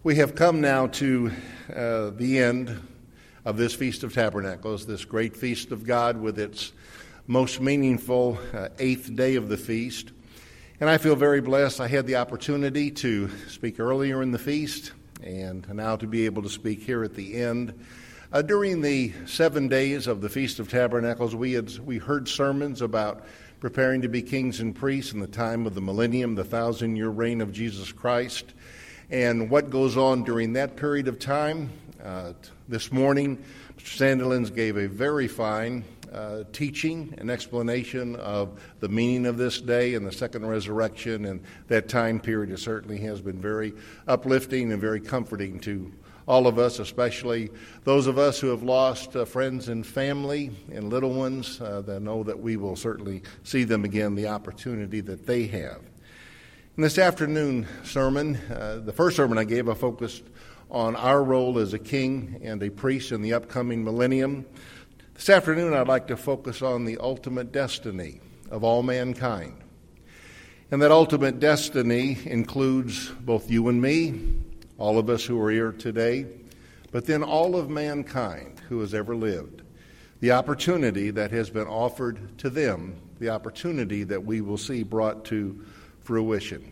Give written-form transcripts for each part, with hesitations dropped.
We have come now to the end of this Feast of Tabernacles, this great feast of God with its most meaningful eighth day of the feast. And I feel very blessed. I had the opportunity to speak earlier in the feast and now to be able to speak here at the end. During the 7 days of the Feast of Tabernacles, we heard sermons about preparing to be kings and priests in the time of the millennium, the 1,000-year reign of Jesus Christ, and what goes on during that period of time. This morning, Mr. Sandilands gave a very fine teaching and explanation of the meaning of this day and the second resurrection, and that time period. It certainly has been very uplifting and very comforting to all of us, especially those of us who have lost friends and family and little ones that know that we will certainly see them again, the opportunity that they have. In this afternoon sermon, the first sermon I gave, I focused on our role as a king and a priest in the upcoming millennium. This afternoon, I'd like to focus on the ultimate destiny of all mankind. And that ultimate destiny includes both you and me, all of us who are here today, but then all of mankind who has ever lived. The opportunity that has been offered to them, the opportunity that we will see brought to fruition.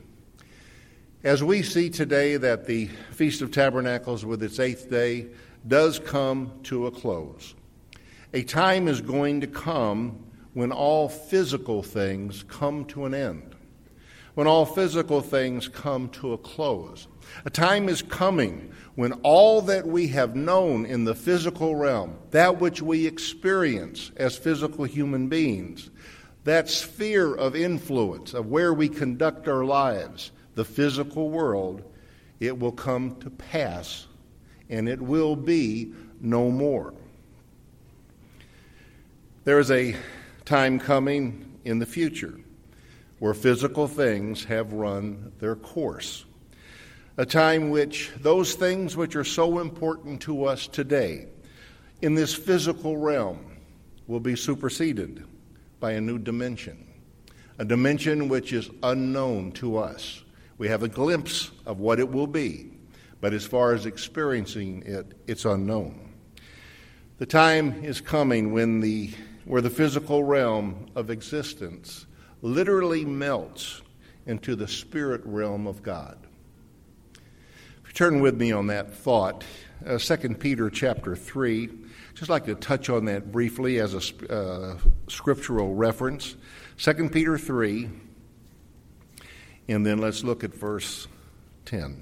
As we see today that the Feast of Tabernacles with its eighth day does come to a close, a time is going to come when all physical things come to an end, when all physical things come to a close. A time is coming when all that we have known in the physical realm, that which we experience as physical human beings, that sphere of influence of where we conduct our lives, the physical world, it will come to pass, and it will be no more. There is a time coming in the future where physical things have run their course. A time which those things which are so important to us today in this physical realm will be superseded by a new dimension, a dimension which is unknown to us. We have a glimpse of what it will be, but as far as experiencing it, it's unknown. The time is coming where the physical realm of existence literally melts into the spirit realm of God. If you turn with me on that thought, 2 Peter chapter 3, just like to touch on that briefly as a scriptural reference. 2 Peter 3, and then let's look at verse 10.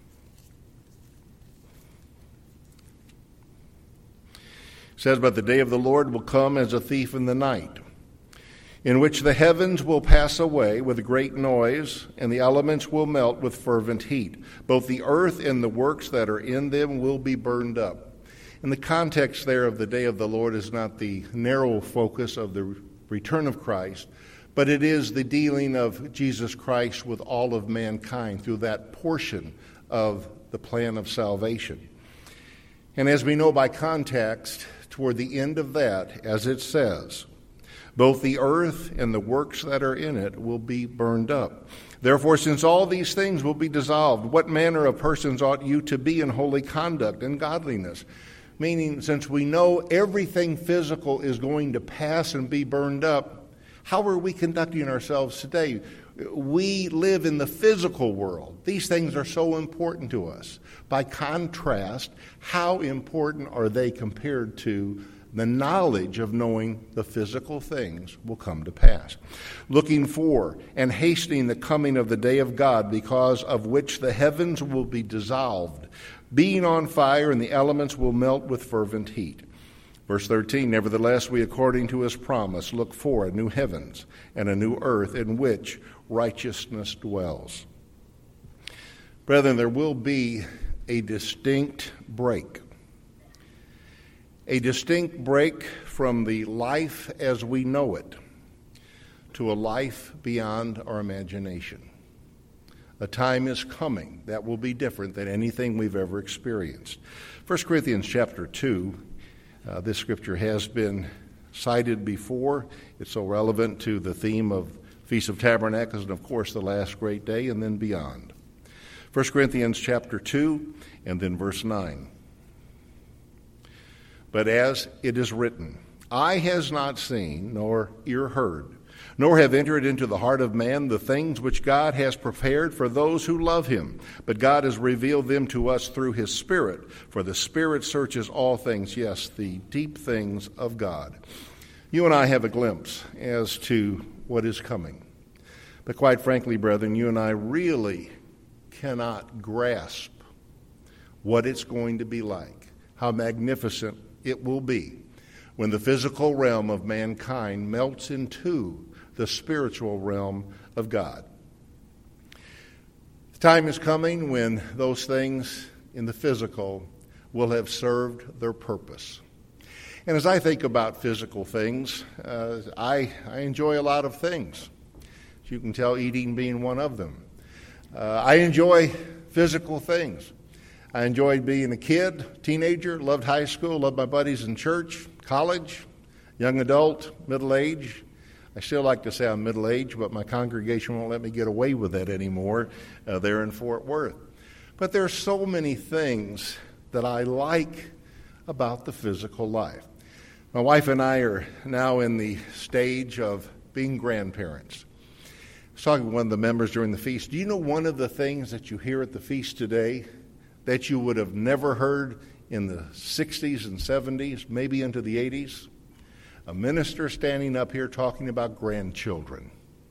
It says, "But the day of the Lord will come as a thief in the night, in which the heavens will pass away with a great noise, and the elements will melt with fervent heat. Both the earth and the works that are in them will be burned up." And the context there of the day of the Lord is not the narrow focus of the return of Christ, but it is the dealing of Jesus Christ with all of mankind through that portion of the plan of salvation. And as we know by context, toward the end of that, as it says, both the earth and the works that are in it will be burned up. "Therefore, since all these things will be dissolved, what manner of persons ought you to be in holy conduct and godliness?" Meaning, since we know everything physical is going to pass and be burned up, how are we conducting ourselves today? We live in the physical world. These things are so important to us. By contrast, how important are they compared to the knowledge of knowing the physical things will come to pass? "Looking for and hastening the coming of the day of God, because of which the heavens will be dissolved, being on fire, and the elements will melt with fervent heat." Verse 13, "Nevertheless, we, according to his promise, look for a new heavens and a new earth in which righteousness dwells." Brethren, there will be a distinct break. A distinct break from the life as we know it to a life beyond our imagination. A time is coming that will be different than anything we've ever experienced. 1 Corinthians chapter 2, this scripture has been cited before. It's so relevant to the theme of Feast of Tabernacles and, of course, the last great day and then beyond. 1 Corinthians chapter 2 and then verse 9. But as it is written, eye has not seen, nor ear heard, nor have entered into the heart of man the things which God has prepared for those who love him. But God has revealed them to us through his Spirit, for the Spirit searches all things, yes, the deep things of God. You and I have a glimpse as to what is coming. But quite frankly, brethren, you and I really cannot grasp what it's going to be like, how magnificent it will be when the physical realm of mankind melts into the spiritual realm of God. The time is coming when those things in the physical will have served their purpose. And as I think about physical things, I enjoy a lot of things. As you can tell, eating being one of them. I enjoy physical things. I enjoyed being a kid, teenager, loved high school, loved my buddies in church, college, young adult, middle age. I still like to say I'm middle-aged, but my congregation won't let me get away with that anymore there in Fort Worth. But there are so many things that I like about the physical life. My wife and I are now in the stage of being grandparents. I was talking to one of the members during the feast. Do you know one of the things that you hear at the feast today that you would have never heard in the 60s and 70s, maybe into the 80s? A minister standing up here talking about grandchildren.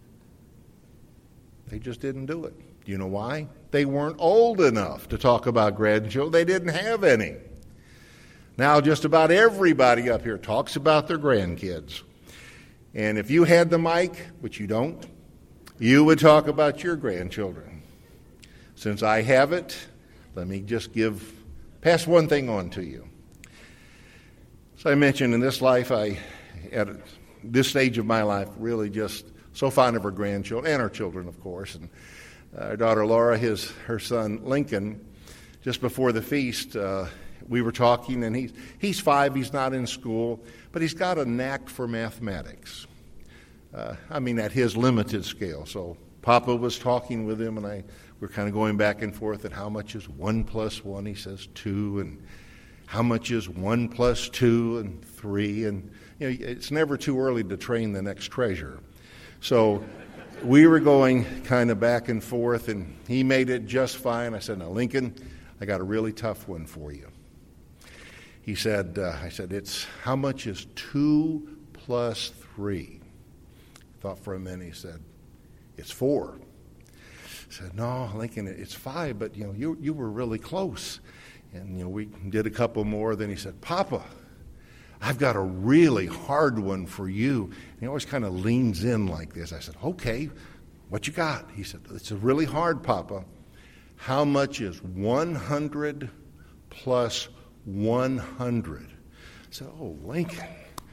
They just didn't do it. Do you know why? They weren't old enough to talk about grandchildren. They didn't have any. Now just about everybody up here talks about their grandkids. And if you had the mic, which you don't, you would talk about your grandchildren. Since I have it, let me just pass one thing on to you. As I mentioned, in this life, at this stage of my life, really just so fond of our grandchildren, and our children, of course. And our daughter Laura, her son Lincoln, just before the feast, we were talking, and he's 5, he's not in school, but he's got a knack for mathematics. At his limited scale. So Papa was talking with him, and we're kind of going back and forth at how much is 1 plus 1, he says 2, and how much is 1 plus 2 and 3, and it's never too early to train the next treasure. So we were going kind of back and forth, and he made it just fine. I said, now, Lincoln, I got a really tough one for you. He said, I said, it's how much is 2 plus 3? I thought for a minute. He said, it's 4. I said, no, Lincoln, it's 5, but you were really close. And we did a couple more. Then he said, Papa, I've got a really hard one for you. And he always kind of leans in like this. I said, okay, what you got? He said, it's really hard, Papa. How much is 100 plus 100? I said, oh, Lincoln,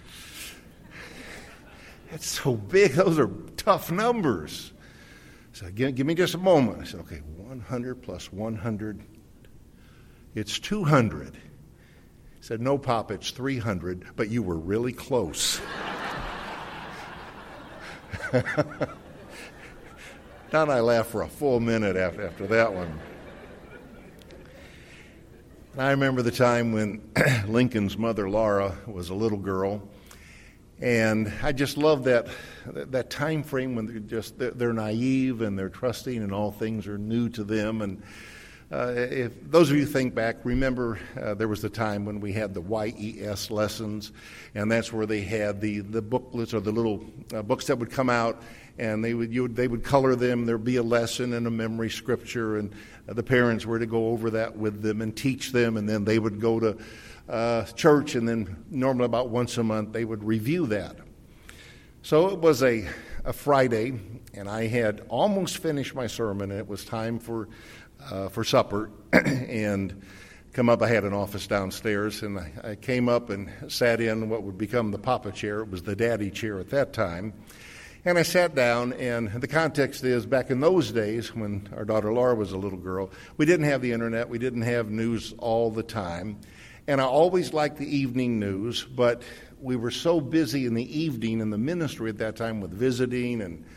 that's so big. Those are tough numbers. I said, give me just a moment. I said, okay, 100 plus 100, it's 200. He said, no, Pop, it's 300, but you were really close. Don and I laughed for a full minute after that one. And I remember the time when Lincoln's mother, Laura, was a little girl, and I just love that time frame when they're naive and they're trusting and all things are new to them. And if those of you think back, remember there was the time when we had the YES lessons, and that's where they had the booklets or the little books that would come out, and they would color them. There'd be a lesson and a memory scripture, and the parents were to go over that with them and teach them, and then they would go to church, and then normally about once a month they would review that. So it was a Friday, and I had almost finished my sermon, and it was time for supper, and come up. I had an office downstairs, and I came up and sat in what would become the Papa chair. It was the daddy chair at that time. And I sat down, and the context is back in those days when our daughter Laura was a little girl, we didn't have the internet, we didn't have news all the time. And I always liked the evening news, but we were so busy in the evening in the ministry at that time with visiting and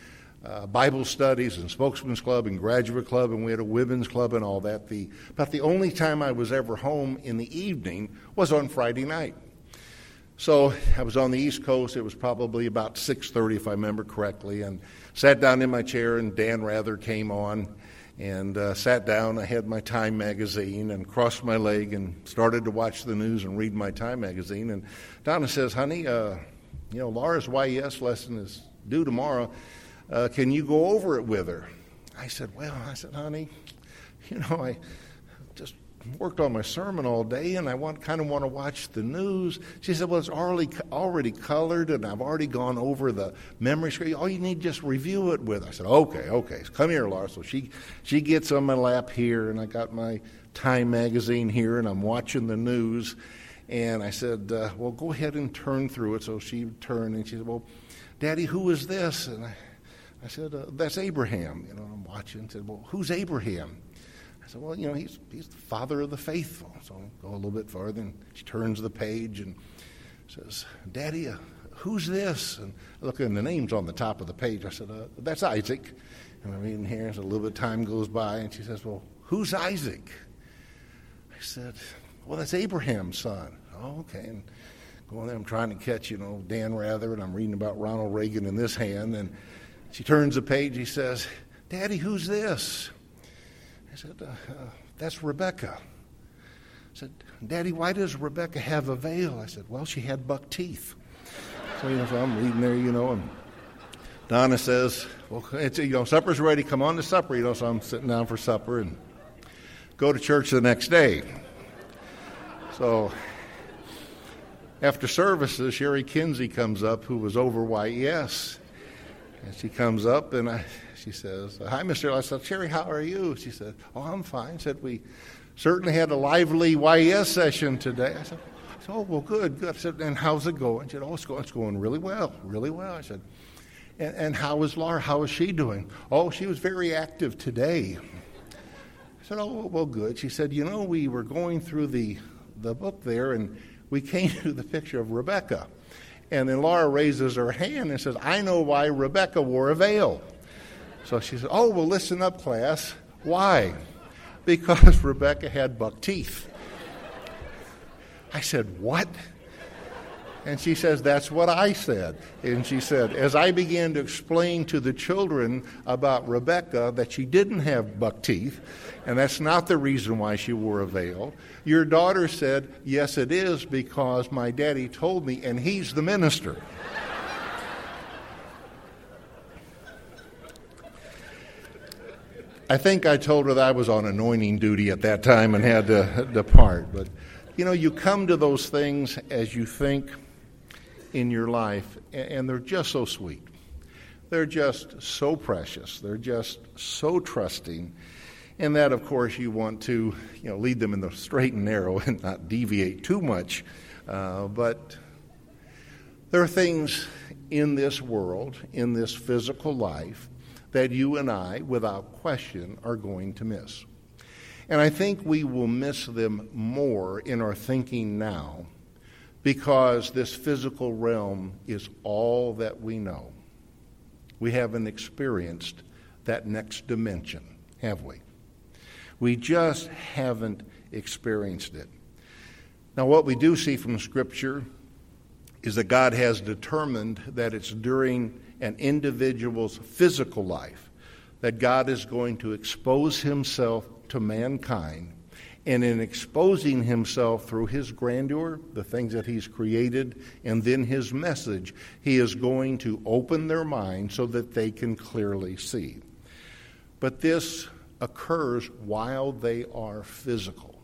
Bible studies and Spokesman's Club and Graduate Club, and we had a women's club and all that. But the only time I was ever home in the evening was on Friday night. So I was on the East Coast. It was probably about 6:30, if I remember correctly, and sat down in my chair, and Dan Rather came on, and sat down. I had my Time magazine and crossed my leg and started to watch the news and read my Time magazine. And Donna says, "Honey, Laura's YES lesson is due tomorrow. Can you go over it with her?" I said, "Honey, I just worked on my sermon all day, and I kind of want to watch the news." She said, "Well, it's already colored, and I've already gone over the memory screen. All you need just review it with." I said, Okay. Come here, Laura." So she gets on my lap here, and I got my Time magazine here, and I'm watching the news. And I said, "Well, go ahead and turn through it." So she turned, and she said, "Well, Daddy, who is this?" And I said, "That's Abraham." I'm watching. I said, "Well, who's Abraham?" I said, "Well, he's the father of the faithful." So I go a little bit farther, and she turns the page and says, "Daddy, who's this?" And I look, and the name's on the top of the page. I said, "That's Isaac." And I'm reading here, so a little bit of time goes by, and she says, "Well, who's Isaac?" I said, "Well, that's Abraham's son." "Oh, okay." And going there, I'm trying to catch, Dan Rather, and I'm reading about Ronald Reagan in this hand, and she turns the page. He says, "Daddy, who's this?" I said, "That's Rebecca." I said, "Daddy, why does Rebecca have a veil?" I said, "Well, she had buck teeth." So I'm reading there, and Donna says, "Well, it's supper's ready. Come on to supper." So I'm sitting down for supper and go to church the next day. So after services, Sherry Kinsey comes up, who was over YES. And she comes up, and she says, "Hi, Mr. I said, "Sherry, how are you?" She said, "Oh, I'm fine." I said, "We certainly had a lively YES session today." I said, "Oh, well, good. I said, "And how's it going?" She said, "Oh, it's going really well, really well." I said, and how is Laura? How is she doing?" "Oh, she was very active today." I said, "Oh, well, good." She said, "We were going through the book there, and we came to the picture of Rebecca." And then Laura raises her hand and says, "I know why Rebecca wore a veil." So she said, "Oh, well, listen up, class. Why?" "Because Rebecca had buck teeth." I said, "What?" And she says, "That's what I said." And she said, as I began to explain to the children about Rebecca that she didn't have buck teeth, and that's not the reason why she wore a veil, your daughter said, "Yes, it is, because my daddy told me, and he's the minister." I think I told her that I was on anointing duty at that time and had to depart. But, you come to those things as you think in your life, and they're just so sweet. They're just so precious. They're just so trusting. And that, of course, you want to, lead them in the straight and narrow and not deviate too much. But there are things in this world, in this physical life, that you and I, without question, are going to miss. And I think we will miss them more in our thinking now, because this physical realm is all that we know. We haven't experienced that next dimension, have we? We just haven't experienced it. Now, what we do see from Scripture is that God has determined that it's during an individual's physical life that God is going to expose himself to mankind. And in exposing himself through his grandeur, the things that he's created, and then his message, he is going to open their mind so that they can clearly see. But this occurs while they are physical.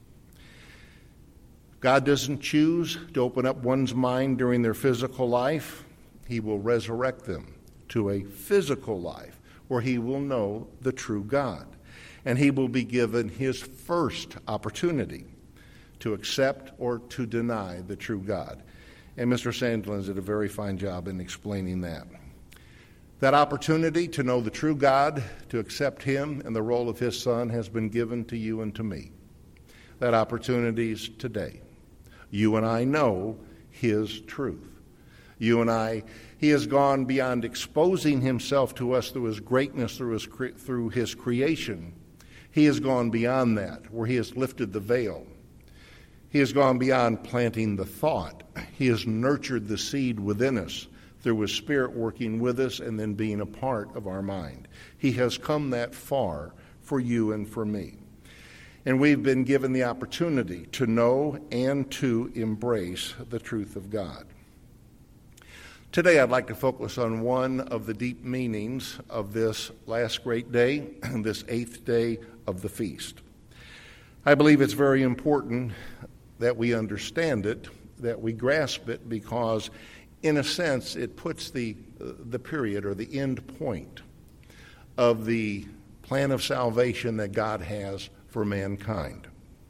God doesn't choose to open up one's mind during their physical life. He will resurrect them to a physical life where he will know the true God. And he will be given his first opportunity to accept or to deny the true God. And Mr. Sandlin did a very fine job in explaining that. That opportunity to know the true God, to accept him and the role of his Son, has been given to you and to me. That opportunity is today. You and I know his truth. you and I. He has gone beyond exposing himself to us through his greatness, through his creation. He has gone beyond that, where he has lifted the veil. He has gone beyond planting the thought. He has nurtured the seed within us through his Spirit working with us and then being a part of our mind. He has come that far for you and for me. And we've been given the opportunity to know and to embrace the truth of God. Today I'd like to focus on one of the deep meanings of this last great day, this 8th day of the feast. I believe it's very important that we understand it, that we grasp it, because in a sense it puts the period or the end point of the plan of salvation that God has for mankind.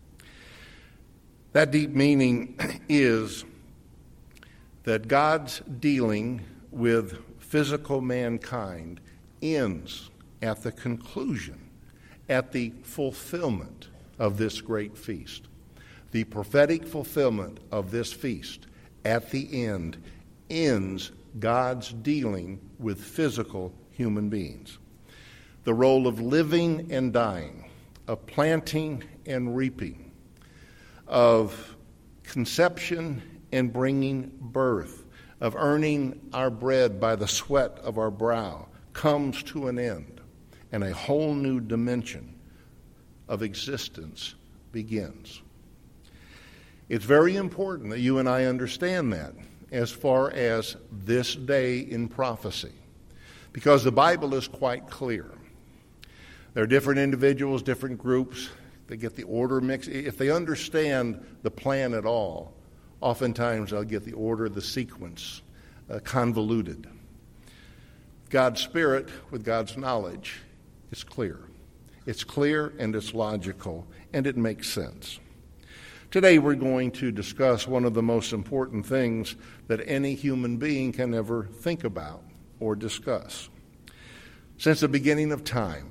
That deep meaning is that God's dealing with physical mankind ends at the conclusion, at the fulfillment of this great feast. The prophetic fulfillment of this feast at the end ends God's dealing with physical human beings. The role of living and dying, of planting and reaping, of conception and bringing birth, of earning our bread by the sweat of our brow, comes to an end, and a whole new dimension of existence begins. It's very important that you and I understand that as far as this day in prophecy, because the Bible is quite clear. There are different individuals, different groups. They get the order mixed. If they understand the plan at all, oftentimes they'll get the order, the sequence convoluted. God's Spirit with God's knowledge is clear. It's clear and it's logical and it makes sense. Today we're going to discuss one of the most important things that any human being can ever think about or discuss. Since the beginning of time,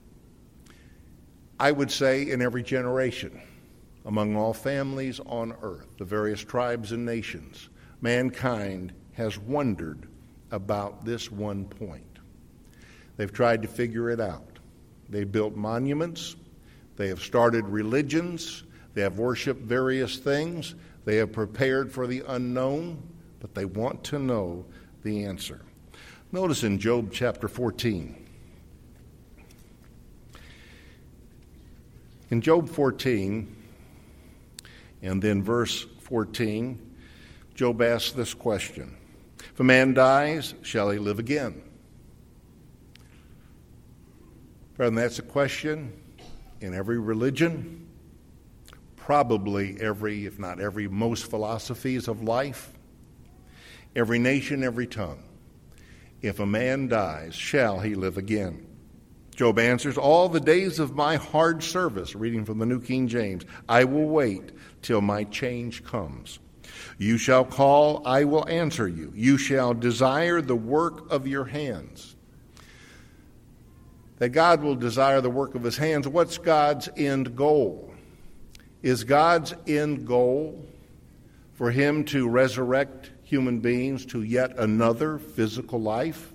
I would say in every generation, among all families on earth, the various tribes and nations, mankind has wondered about this one point. They've tried to figure it out. They've built monuments. They have started religions. They have worshiped various things. They have prepared for the unknown, but they want to know the answer. Notice in Job chapter 14. In Job 14, and then verse 14, Job asks this question: if a man dies, shall he live again? Brethren, that's a question in every religion, probably every, if not every, most philosophies of life, every nation, every tongue. If a man dies, shall he live again? Job answers, all the days of my hard service, reading from the New King James, I will wait till my change comes. You shall call, I will answer you. You shall desire the work of your hands. That God will desire the work of his hands. What's God's end goal? Is God's end goal for him to resurrect human beings to yet another physical life?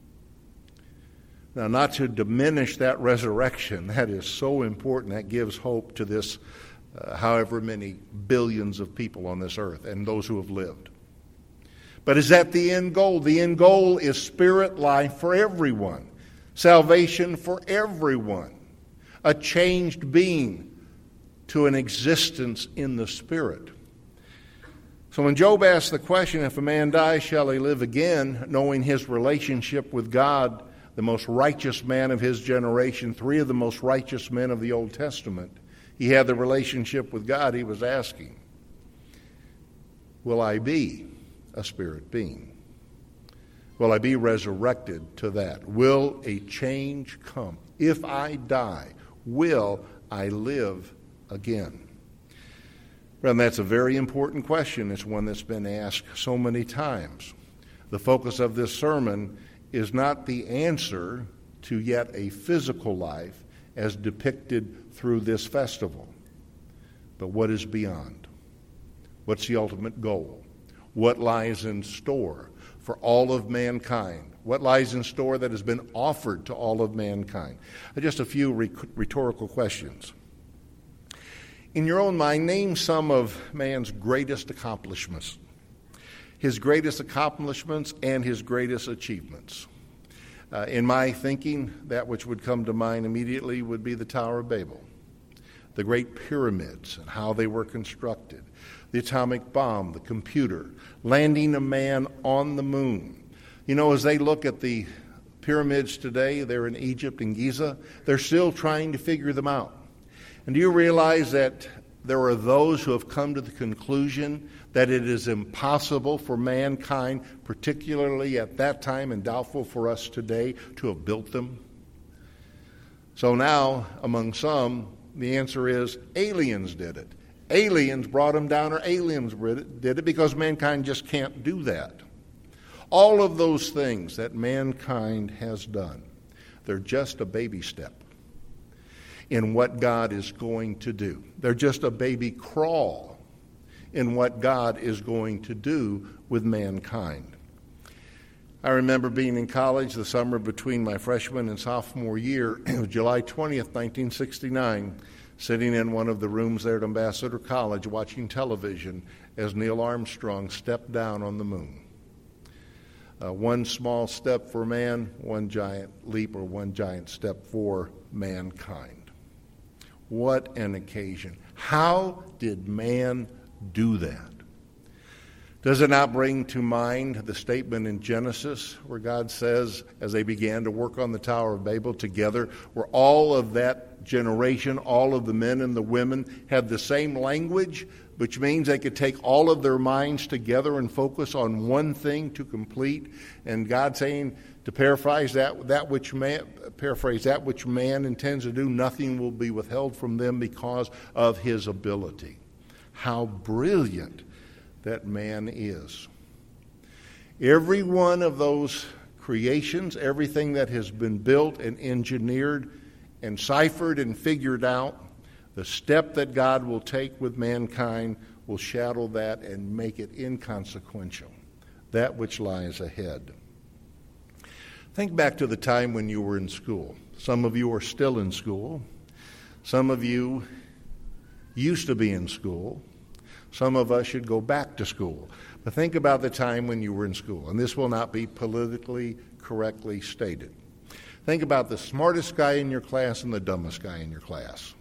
Now, not to diminish that resurrection, that is so important. That gives hope to this, however many billions of people on this earth and those who have lived. But is that the end goal? The end goal is spirit life for everyone, salvation for everyone, a changed being to an existence in the Spirit. So when Job asks the question, if a man dies, shall he live again, knowing his relationship with God, the most righteous man of his generation, three of the most righteous men of the Old Testament, he had the relationship with God. He was asking, will I be a spirit being? Will I be resurrected to that? Will a change come? If I die, will I live again? Well, that's a very important question. It's one that's been asked so many times. The focus of this sermon is not the answer to yet a physical life as depicted through this festival, but what is beyond? What's the ultimate goal? What lies in store? for all of mankind? What lies in store that has been offered to all of mankind? Just a few rhetorical questions. In your own mind, name some of man's greatest accomplishments. His greatest accomplishments and his greatest achievements. In my thinking, that which would come to mind immediately would be the Tower of Babel, the great pyramids and how they were constructed, the atomic bomb, the computer, landing a man on the moon. You know, as they look at the pyramids today, they're in Egypt and Giza, they're still trying to figure them out. And do you realize that there are those who have come to the conclusion that it is impossible for mankind, particularly at that time and doubtful for us today, to have built them? So now, among some, the answer is aliens did it. Aliens brought them down, or aliens did it, because mankind just can't do that. All of those things that mankind has done, they're just a baby step in what God is going to do. They're just a baby crawl in what God is going to do with mankind. I remember being in college the summer between my freshman and sophomore year. It was July 20th, 1969, sitting in one of the rooms there at Ambassador College watching television as Neil Armstrong stepped down on the moon. One small step for man, one giant leap, or one giant step for mankind. What an occasion. How did man do that? Does it not bring to mind the statement in Genesis where God says, as they began to work on the Tower of Babel together, where all of that generation, all of the men and the women had the same language, which means they could take all of their minds together and focus on one thing to complete. And God saying, to paraphrase that which man intends to do, nothing will be withheld from them because of his ability. How brilliant that man is. Every one of those creations, everything that has been built and engineered and ciphered and figured out, the step that God will take with mankind will shadow that and make it inconsequential, that which lies ahead. Think back to the time when you were in school. Some of you are still in school. Some of you used to be in school. Some of us should go back to school. But think about the time when you were in school, and this will not be politically correctly stated. Think about the smartest guy in your class and the dumbest guy in your class.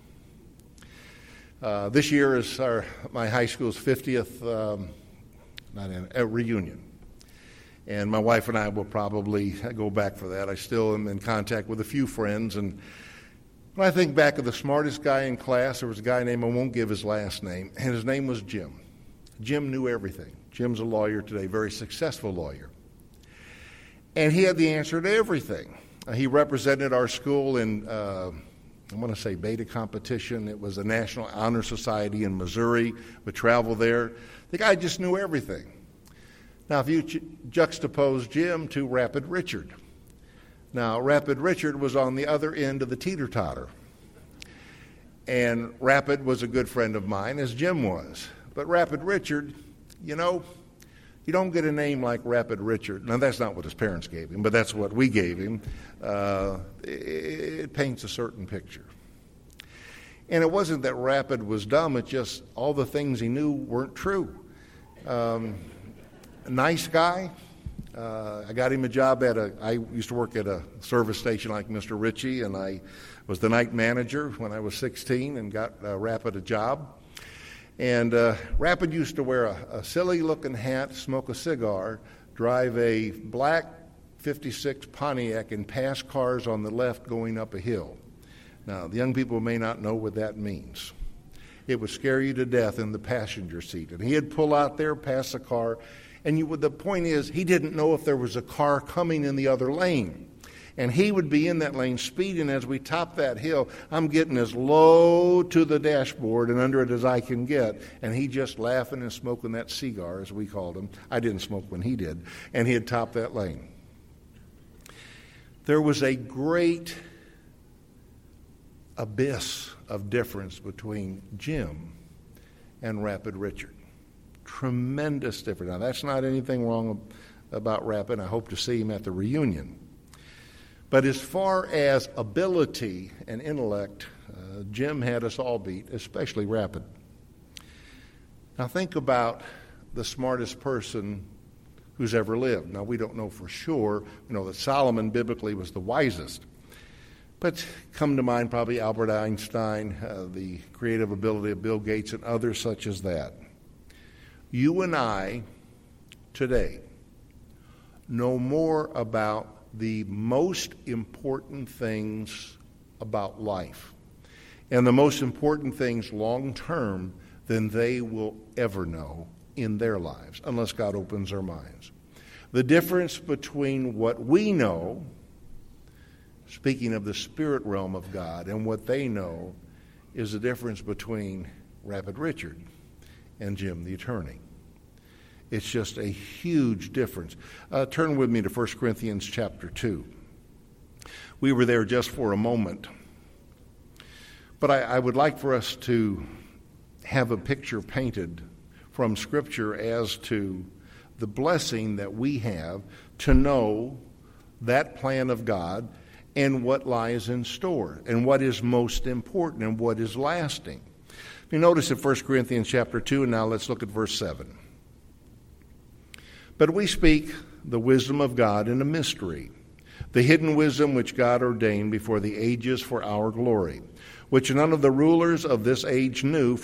This year is my high school's 50th reunion. And my wife and I will probably go back for that. I still am in contact with a few friends. And when I think back of the smartest guy in class, there was a guy named, I won't give his last name, and his name was Jim. Jim knew everything. Jim's a lawyer today, very successful lawyer. And he had the answer to everything. He represented our school in, I want to say beta competition. It was the National Honor Society in Missouri. Would travel there. The guy just knew everything. Now, if you juxtapose Jim to Rapid Richard. Now, Rapid Richard was on the other end of the teeter-totter. And Rapid was a good friend of mine, as Jim was. But Rapid Richard, you know, you don't get a name like Rapid Richard. Now, that's not what his parents gave him, but that's what we gave him. It paints a certain picture. And it wasn't that Rapid was dumb, it's just all the things he knew weren't true. A nice guy. I got him a job I used to work at a service station like Mr. Ritchie, and I was the night manager when I was 16 and got Rapid a job. And Rapid used to wear a silly-looking hat, smoke a cigar, drive a black 56 Pontiac, and pass cars on the left going up a hill. Now, the young people may not know what that means. It would scare you to death in the passenger seat. And he'd pull out there, pass the car, and the point is, he didn't know if there was a car coming in the other lane. And he would be in that lane speeding. As we top that hill, I'm getting as low to the dashboard and under it as I can get. And he just laughing and smoking that cigar, as we called him. I didn't smoke when he did. And he'd top that lane. There was a great abyss of difference between Jim and Rapid Richard. Tremendous difference. Now, that's not anything wrong about Rapid. I hope to see him at the reunion. But as far as ability and intellect, Jim had us all beat, especially Rapid. Now think about the smartest person who's ever lived. Now we don't know for sure. We know that Solomon biblically was the wisest. But come to mind probably Albert Einstein, the creative ability of Bill Gates and others such as that. You and I today know more about the most important things about life and the most important things long term than they will ever know in their lives, unless God opens their minds. The difference between what we know, speaking of the spirit realm of God, and what they know is the difference between Rapid Richard and Jim the attorney. It's just a huge difference. Turn with me to 1 Corinthians chapter 2. We were there just for a moment. But I would like for us to have a picture painted from Scripture as to the blessing that we have to know that plan of God and what lies in store and what is most important and what is lasting. You notice in 1 Corinthians chapter 2, and now let's look at verse 7. But we speak the wisdom of God in a mystery, the hidden wisdom which God ordained before the ages for our glory, which none of the rulers of this age knew,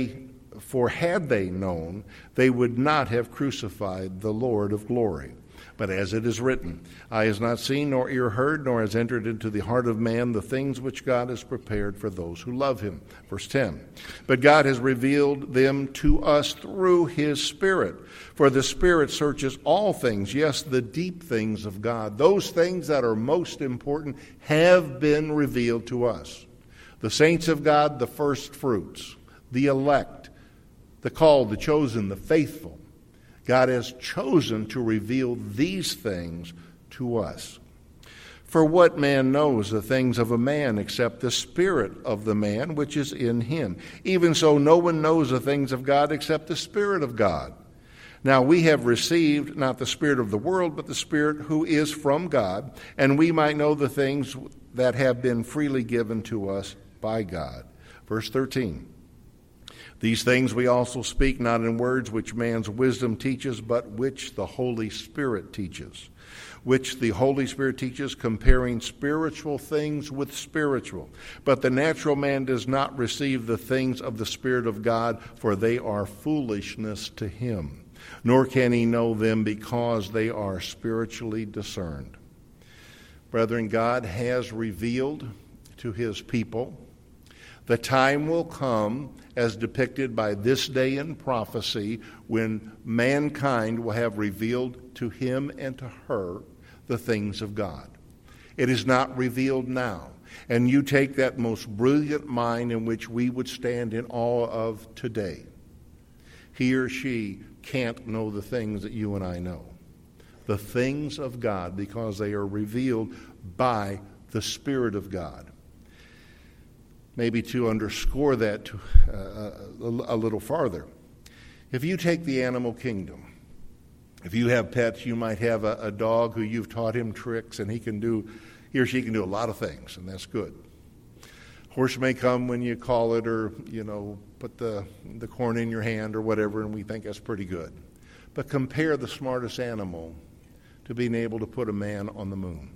for had they known, they would not have crucified the Lord of glory. But as it is written, eye has not seen, nor ear heard, nor has entered into the heart of man the things which God has prepared for those who love him. Verse 10, but God has revealed them to us through his Spirit. For the Spirit searches all things, yes, the deep things of God. Those things that are most important have been revealed to us. The saints of God, the first fruits, the elect, the called, the chosen, the faithful. God has chosen to reveal these things to us. For what man knows the things of a man except the spirit of the man which is in him? Even so, no one knows the things of God except the Spirit of God. Now we have received not the spirit of the world, but the Spirit who is from God, and we might know the things that have been freely given to us by God. Verse 13. These things we also speak not in words which man's wisdom teaches, but which the Holy Spirit teaches. Which the Holy Spirit teaches, comparing spiritual things with spiritual. But the natural man does not receive the things of the Spirit of God, for they are foolishness to him. Nor can he know them, because they are spiritually discerned. Brethren, God has revealed to his people. The time will come, as depicted by this day in prophecy, when mankind will have revealed to him and to her the things of God. It is not revealed now. And you take that most brilliant mind in which we would stand in awe of today. He or she can't know the things that you and I know. The things of God, because they are revealed by the Spirit of God. Maybe to underscore that a little farther. If you take the animal kingdom, if you have pets, you might have a dog who you've taught him tricks, and he or she can do a lot of things, and that's good. Horse may come when you call it, or put the corn in your hand or whatever, and we think that's pretty good. But compare the smartest animal to being able to put a man on the moon.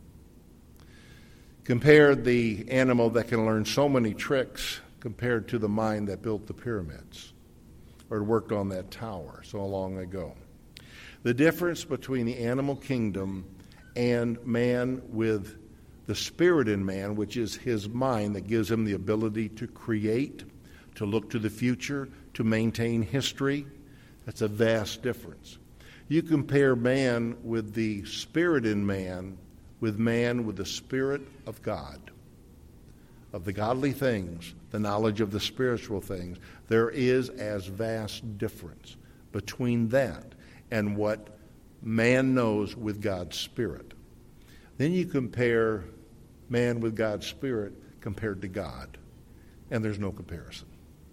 Compare the animal that can learn so many tricks compared to the mind that built the pyramids or worked on that tower so long ago. The difference between the animal kingdom and man with the spirit in man, which is his mind that gives him the ability to create, to look to the future, to maintain history, that's a vast difference. You compare man with the spirit in man with the Spirit of God, of the godly things, the knowledge of the spiritual things. There is as vast difference between that and what man knows with God's Spirit. Then you compare man with God's Spirit compared to God, and there's no comparison.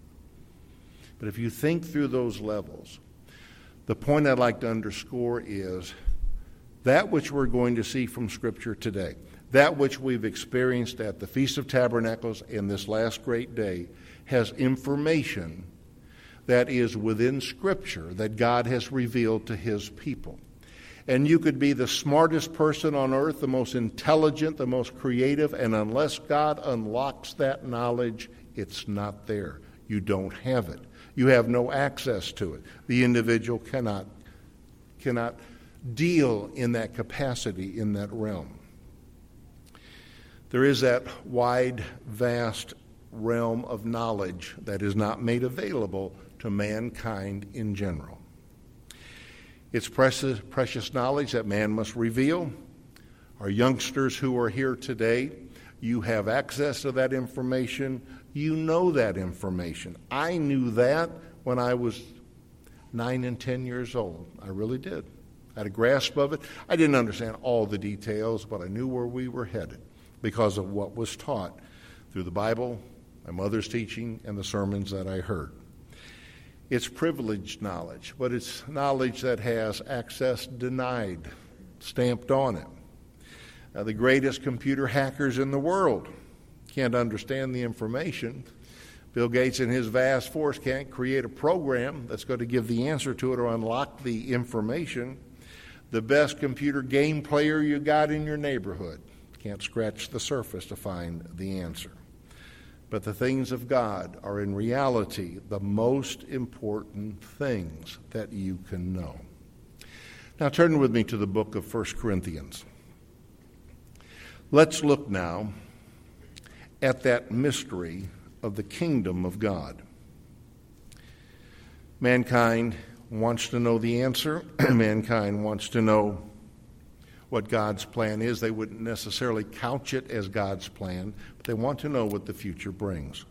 But if you think through those levels, the point I'd like to underscore is That which we're going to see from Scripture today, that which we've experienced at the Feast of Tabernacles in this last great day, has information that is within Scripture that God has revealed to His people. And you could be the smartest person on earth, the most intelligent, the most creative, and unless God unlocks that knowledge, it's not there. You don't have it. You have no access to it. The individual cannot deal in that capacity, in that realm. There is that wide, vast realm of knowledge that is not made available to mankind in general. It's precious knowledge that man must reveal. Our youngsters who are here today, you have access to that information. You know that information. I knew that when I was 9 and 10 years old. I really did. I had a grasp of it. I didn't understand all the details, but I knew where we were headed because of what was taught through the Bible, my mother's teaching, and the sermons that I heard. It's privileged knowledge, but it's knowledge that has access denied, stamped on it. The greatest computer hackers in the world can't understand the information. Bill Gates and his vast force can't create a program that's going to give the answer to it or unlock the information. The best computer game player you got in your neighborhood can't scratch the surface to find the answer. But the things of God are in reality the most important things that you can know. Now turn with me to the book of 1 Corinthians. Let's look now at that mystery of the kingdom of God. Mankind wants to know the answer. Mankind wants to know what God's plan is. They wouldn't necessarily couch it as God's plan, but they want to know what the future brings.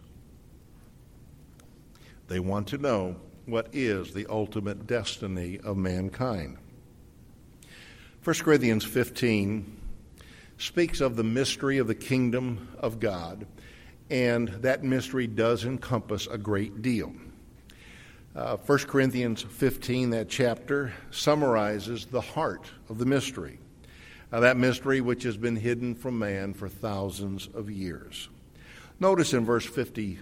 They want to know what is the ultimate destiny of mankind. 1 Corinthians 15 speaks of the mystery of the kingdom of God, and that mystery does encompass a great deal. 1 Corinthians 15, that chapter, summarizes the heart of the mystery. That mystery which has been hidden from man for thousands of years. Notice in verse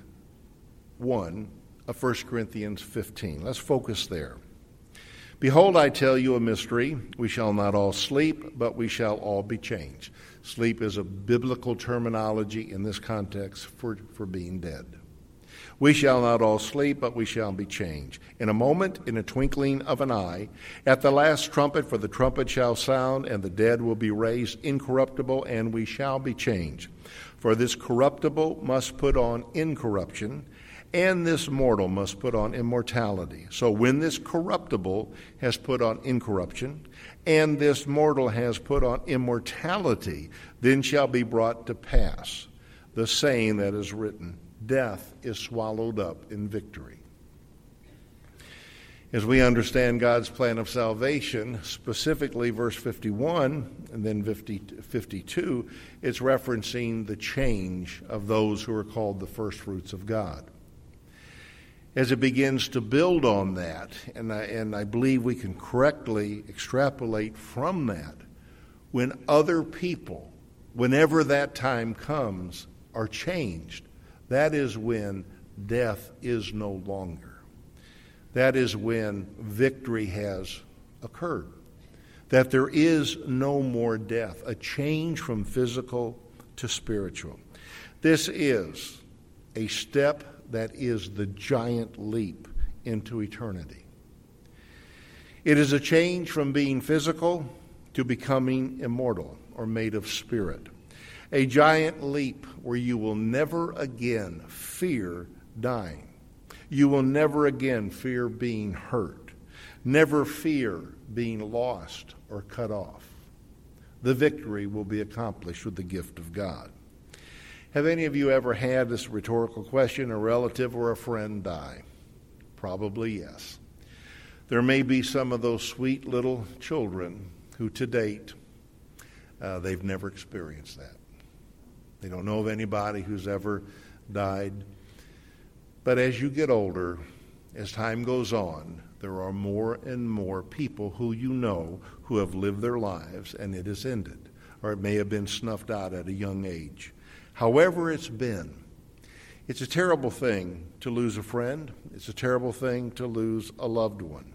51 of 1 Corinthians 15. Let's focus there. Behold, I tell you a mystery. We shall not all sleep, but we shall all be changed. Sleep is a biblical terminology in this context for being dead. We shall not all sleep, but we shall be changed. In a moment, in a twinkling of an eye, at the last trumpet, for the trumpet shall sound, and the dead will be raised incorruptible, and we shall be changed. For this corruptible must put on incorruption, and this mortal must put on immortality. So when this corruptible has put on incorruption, and this mortal has put on immortality, then shall be brought to pass the saying that is written, death is swallowed up in victory. As we understand God's plan of salvation, specifically verse 51 and then 52, it's referencing the change of those who are called the first fruits of God. As it begins to build on that, and I believe we can correctly extrapolate from that, when other people, whenever that time comes, are changed, that is when death is no longer. That is when victory has occurred. That there is no more death, a change from physical to spiritual. This is a step that is the giant leap into eternity. It is a change from being physical to becoming immortal or made of spirit. A giant leap where you will never again fear dying. You will never again fear being hurt. Never fear being lost or cut off. The victory will be accomplished with the gift of God. Have any of you ever had this rhetorical question, a relative or a friend die? Probably yes. There may be some of those sweet little children who to date, they've never experienced that. They don't know of anybody who's ever died. But as you get older as time goes on, there are more and more people who you know who have lived their lives and it has ended, or it may have been snuffed out at a young age. However it's been, it's a terrible thing to lose a friend. It's a terrible thing to lose a loved one.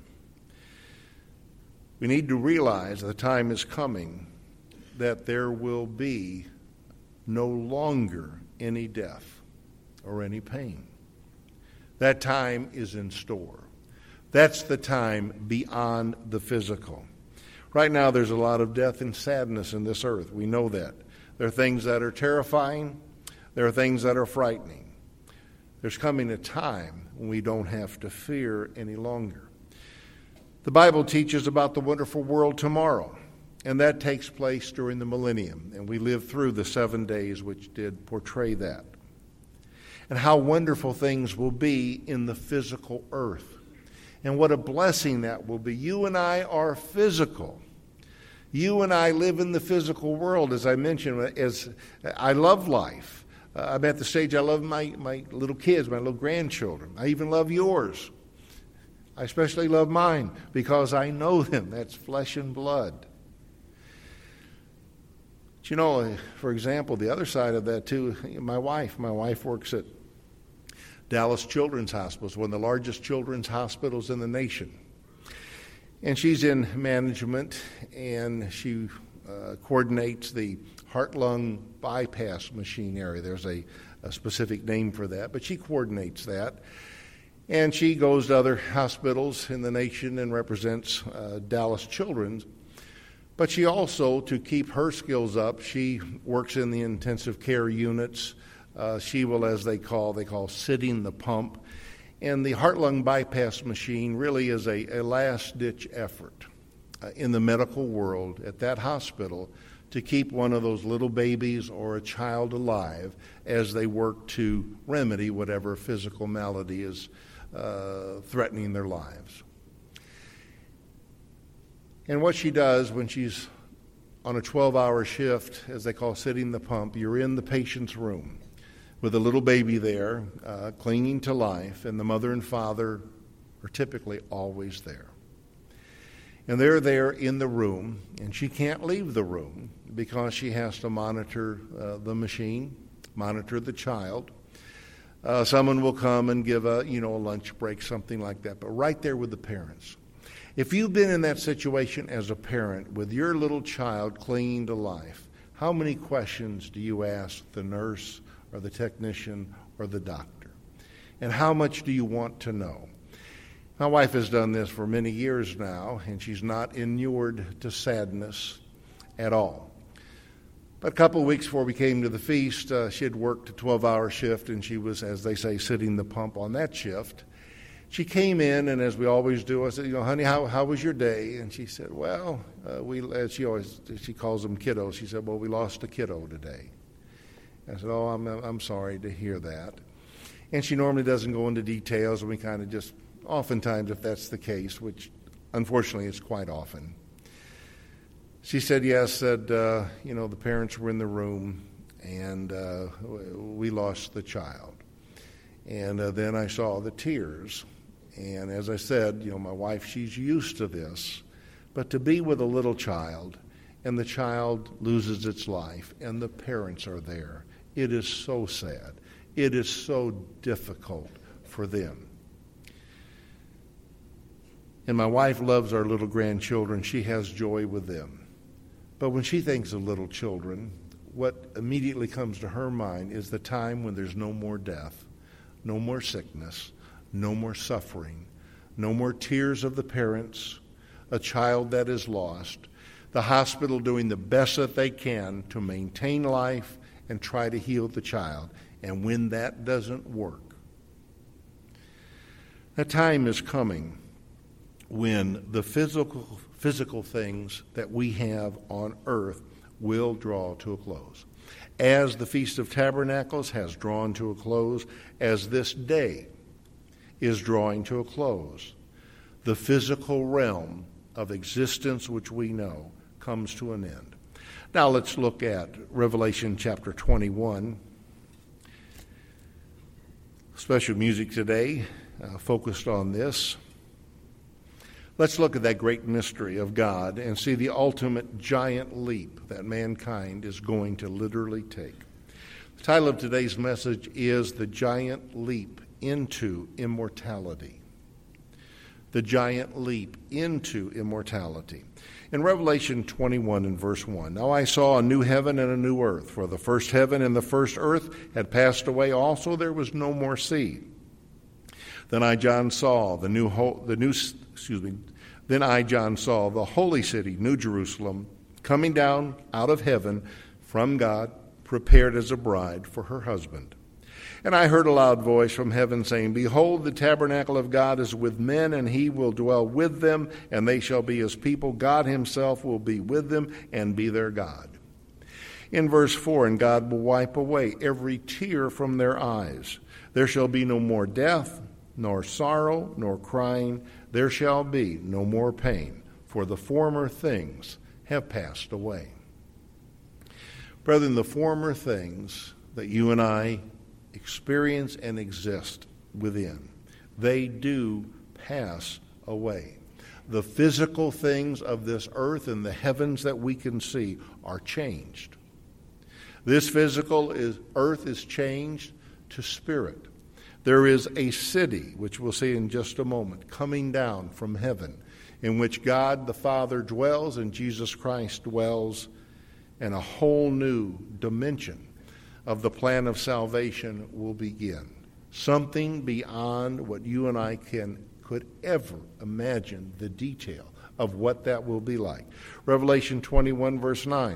We need to realize the time is coming that there will be no longer any death or any pain. That time is in store. That's the time beyond the physical. Right now, there's a lot of death and sadness in this earth. We know that. There are things that are terrifying. There are things that are frightening. There's coming a time when we don't have to fear any longer. The Bible teaches about the wonderful world tomorrow, and that takes place during the millennium, and we live through the 7 days which did portray that. And how wonderful things will be in the physical earth. And what a blessing that will be. You and I are physical. You and I live in the physical world, as I mentioned. As I love life. I'm at the stage I love my little kids, my little grandchildren. I even love yours. I especially love mine because I know them. That's flesh and blood. But you know, for example, the other side of that too, my wife works at Dallas Children's Hospital. It's one of the largest children's hospitals in the nation. And she's in management, and she coordinates the heart-lung bypass machine area. There's a specific name for that, but she coordinates that. And she goes to other hospitals in the nation and represents Dallas Children's. But she also, to keep her skills up, she works in the intensive care units. She will, as they call sitting the pump. And the heart-lung bypass machine really is a last-ditch effort in the medical world at that hospital to keep one of those little babies or a child alive as they work to remedy whatever physical malady is threatening their lives. And what she does when she's on a 12-hour shift, as they call sitting the pump, you're in the patient's room with a little baby there, clinging to life, and the mother and father are typically always there. And they're there in the room, and she can't leave the room because she has to monitor the machine, monitor the child. Someone will come and give a lunch break, something like that, but right there with the parents. If you've been in that situation as a parent with your little child clinging to life, how many questions do you ask the nurse or the technician or the doctor? And how much do you want to know? My wife has done this for many years now, and she's not inured to sadness at all. But a couple of weeks before we came to the feast, she had worked a 12-hour shift, and she was, as they say, sitting the pump on that shift. She came in, and as we always do, I said, honey, how was your day? And she said, well, she calls them kiddos. She said, well, we lost a kiddo today. I said, oh, I'm sorry to hear that. And she normally doesn't go into details, and we kind of just, oftentimes, if that's the case, which unfortunately is quite often. She said, yes, the parents were in the room, and we lost the child. And then I saw the tears. And as I said, my wife, she's used to this. But to be with a little child, and the child loses its life, and the parents are there, it is so sad. It is so difficult for them. And my wife loves our little grandchildren. She has joy with them. But when she thinks of little children, what immediately comes to her mind is the time when there's no more death, no more sickness, no more suffering, no more tears of the parents, a child that is lost, the hospital doing the best that they can to maintain life and try to heal the child. And when that doesn't work, that time is coming when the physical things that we have on earth will draw to a close. As the Feast of Tabernacles has drawn to a close, as this day is drawing to a close, the physical realm of existence which we know comes to an end. Now let's look at Revelation chapter 21. Special music today. focused on this. Let's look at that great mystery of God and see the ultimate giant leap that mankind is going to literally take. The title of today's message is The Giant Leap into Immortality. The giant leap into immortality. In Revelation 21 and verse 1, "Now I saw a new heaven and a new earth, for the first heaven and the first earth had passed away. Also there was no more sea. Then I, John, saw the holy city, New Jerusalem, coming down out of heaven from God, prepared as a bride for her husband. And I heard a loud voice from heaven saying, Behold, the tabernacle of God is with men, and he will dwell with them, and they shall be his people. God himself will be with them and be their God." In verse 4, "And God will wipe away every tear from their eyes. There shall be no more death, nor sorrow, nor crying. There shall be no more pain, for the former things have passed away." Brethren, the former things that you and I experience and exist within, they do pass away. The physical things of this earth and the heavens that we can see are changed. This physical earth is changed to spirit. There is a city, which we'll see in just a moment, coming down from heaven, in which God the Father dwells and Jesus Christ dwells, and a whole new dimension of the plan of salvation will begin. Something beyond what you and I could ever imagine the detail of what that will be like. Revelation 21 verse 9.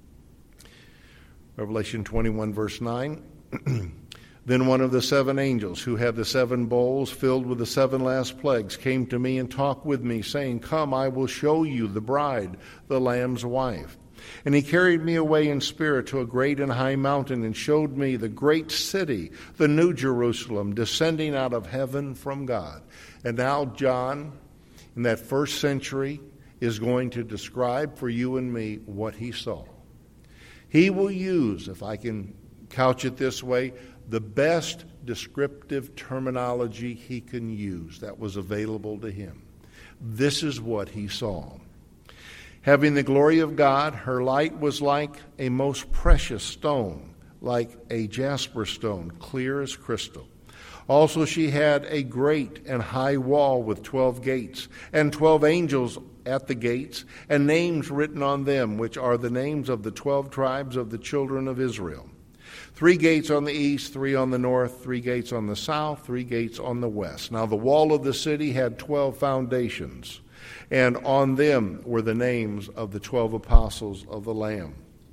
Revelation 21 verse 9. "Then one of the seven angels who had the seven bowls filled with the seven last plagues came to me and talked with me, saying, Come, I will show you the bride, the Lamb's wife. And he carried me away in spirit to a great and high mountain and showed me the great city, the New Jerusalem, descending out of heaven from God." And now John, in that first century, is going to describe for you and me what he saw. He will use, if I can couch it this way, the best descriptive terminology he can use that was available to him. This is what he saw. "Having the glory of God, her light was like a most precious stone, like a jasper stone, clear as crystal. Also she had a great and high wall with 12 gates, and 12 angels at the gates, and names written on them, which are the names of the 12 tribes of the children of Israel. 3 gates on the east, 3 on the north, 3 gates on the south, 3 gates on the west. Now the wall of the city had 12 foundations, and on them were the names of the 12 apostles of the Lamb."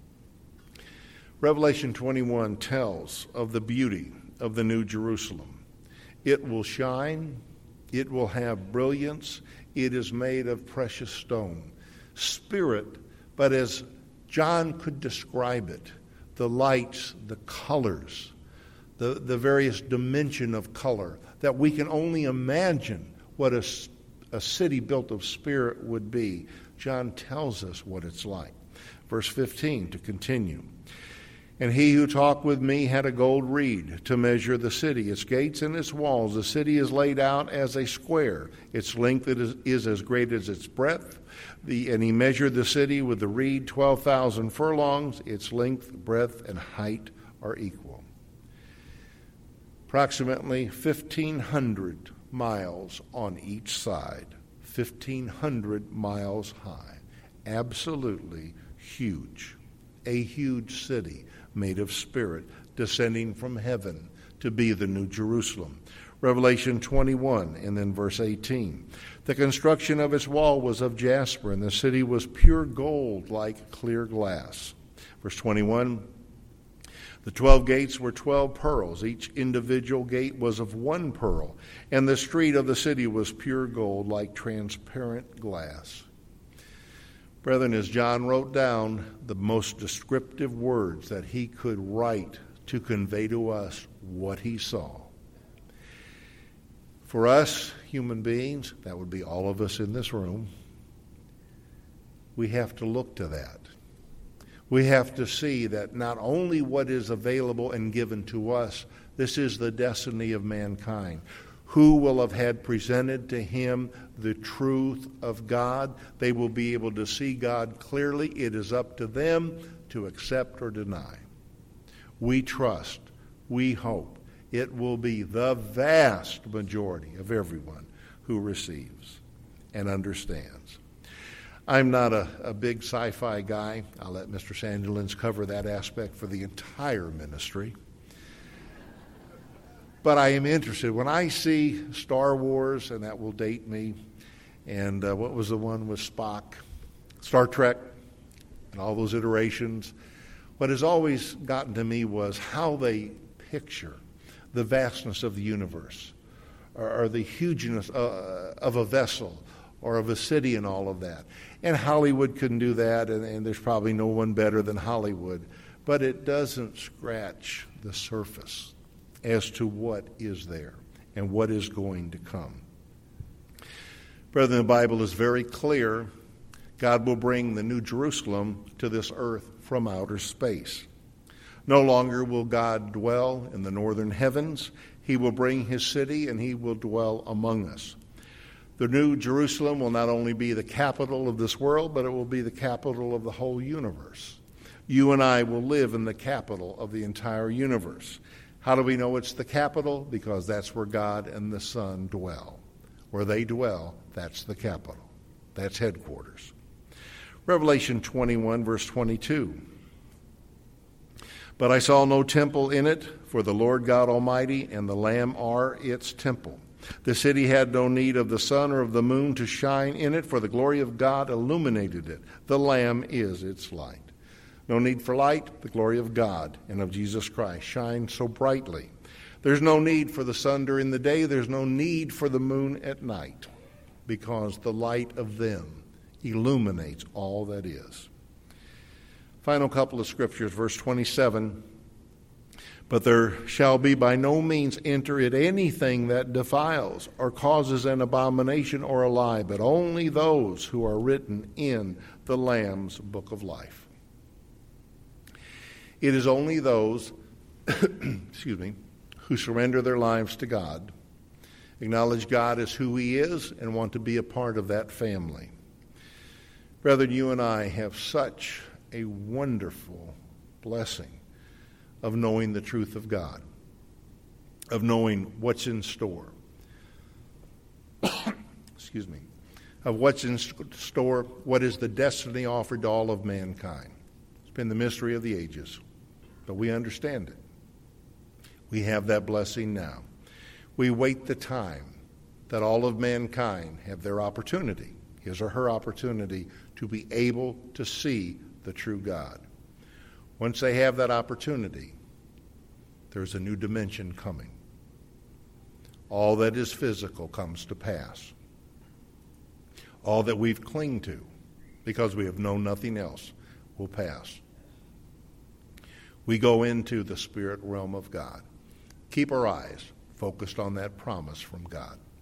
Revelation 21 tells of the beauty of the New Jerusalem. It will shine, it will have brilliance, it is made of precious stone. Spirit, but as John could describe it, the lights, the colors, the various dimension of color, that we can only imagine what a city built of spirit would be. John tells us what it's like. Verse 15 to continue. "And he who talked with me had a gold reed to measure the city, its gates and its walls. The city is laid out as a square. Its length is as great as its breadth. And he measured the city with the reed 12,000 furlongs. Its length, breadth, and height are equal." Approximately 1,500 miles on each side, 1,500 miles high. Absolutely huge. A huge city made of spirit, descending from heaven to be the New Jerusalem. Revelation 21 and then verse 18. "The construction of its wall was of jasper, and the city was pure gold like clear glass." Verse 21. "The 12 gates were 12 pearls. Each individual gate was of 1 pearl, and the street of the city was pure gold like transparent glass." Brethren, as John wrote down the most descriptive words that he could write to convey to us what he saw. For us, human beings, that would be all of us in this room, we have to look to that. We have to see that not only what is available and given to us, this is the destiny of mankind. who will have had presented to him the truth of God. They will be able to see God clearly. It is up to them to accept or deny. We trust, we hope, it will be the vast majority of everyone who receives and understands. I'm not a big sci-fi guy. I'll let Mr. Sandilands cover that aspect for the entire ministry. But I am interested. When I see Star Wars, and that will date me, and what was the one with Spock? Star Trek, and all those iterations, what has always gotten to me was how they picture the vastness of the universe, or the hugeness of a vessel, or of a city and all of that. And Hollywood can do that, and there's probably no one better than Hollywood. But it doesn't scratch the surface as to what is there and what is going to come. Brethren, the Bible is very clear. God will bring the New Jerusalem to this earth from outer space. No longer will God dwell in the northern heavens. He will bring his city, and he will dwell among us. The New Jerusalem will not only be the capital of this world, but it will be the capital of the whole universe. You and I will live in the capital of the entire universe. How do we know it's the capital? Because that's where God and the Son dwell. Where they dwell, that's the capital. That's headquarters. Revelation 21, verse 22. But I saw no temple in it, for the Lord God Almighty and the Lamb are its temple. The city had no need of the sun or of the moon to shine in it, for the glory of God illuminated it. The Lamb is its light. No need for light. The glory of God and of Jesus Christ shines so brightly. There's no need for the sun during the day. There's no need for the moon at night, because the light of them illuminates all that is. Final couple of scriptures, verse 27. But there shall be by no means enter it anything that defiles or causes an abomination or a lie, but only those who are written in the Lamb's book of life. It is only those who surrender their lives to God, acknowledge God as who he is, and want to be a part of that family. Brethren, you and I have such a wonderful blessing of knowing the truth of God, of knowing what's in store. Of what's in store, what is the destiny offered to all of mankind. It's been the mystery of the ages, but we understand it. We have that blessing now. We wait the time that all of mankind have their opportunity, his or her opportunity, to be able to see the true God. Once they have that opportunity, there's a new dimension coming. All that is physical comes to pass. All that we've clinged to, because we have known nothing else, will pass. We go into the spirit realm of God. Keep our eyes focused on that promise from God.